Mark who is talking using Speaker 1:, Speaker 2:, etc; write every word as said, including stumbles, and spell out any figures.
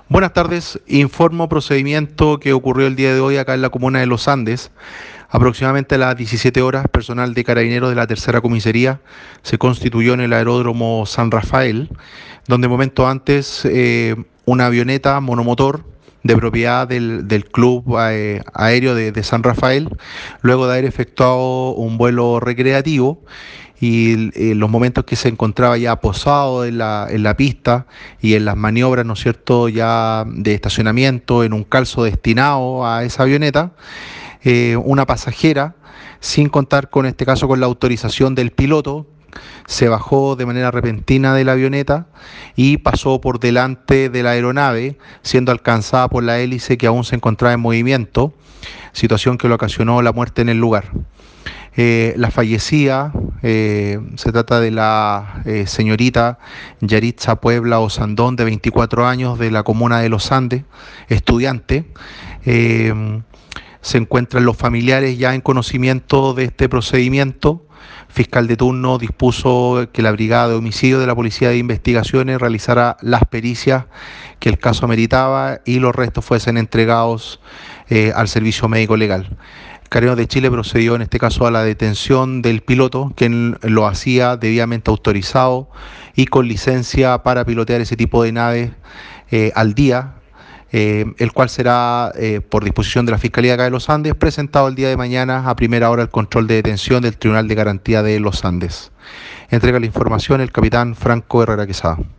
Speaker 1: Buenas tardes, informo procedimiento que ocurrió el día de hoy acá en la comuna de Los Andes. Aproximadamente a las diecisiete horas, personal de Carabineros de la Tercera Comisaría se constituyó en el aeródromo San Rafael, donde momento antes eh, una avioneta monomotor de propiedad del, del Club eh, Aéreo de, de San Rafael, luego de haber efectuado un vuelo recreativo y en los momentos que se encontraba ya posado en la, en la pista y en las maniobras, ¿no es cierto?, ya de estacionamiento en un calzo destinado a esa avioneta, eh, una pasajera, sin contar con este caso con la autorización del piloto, se bajó de manera repentina de la avioneta y pasó por delante de la aeronave, siendo alcanzada por la hélice que aún se encontraba en movimiento, situación que le ocasionó la muerte en el lugar. Eh, la fallecida eh, se trata de la eh, señorita Yaritza Puebla Osandón, de veinticuatro años, de la comuna de Los Andes, estudiante. Eh, se encuentran los familiares ya en conocimiento de este procedimiento. Fiscal de turno dispuso que la Brigada de Homicidio de la Policía de Investigaciones realizara las pericias que el caso ameritaba y los restos fuesen entregados eh, al servicio médico legal. Carabineros de Chile procedió en este caso a la detención del piloto, quien lo hacía debidamente autorizado y con licencia para pilotear ese tipo de naves eh, al día, eh, el cual será, eh, por disposición de la Fiscalía acá de Los Andes, presentado el día de mañana a primera hora al control de detención del Tribunal de Garantía de Los Andes. Entrega la información el capitán Franco Herrera Quesada.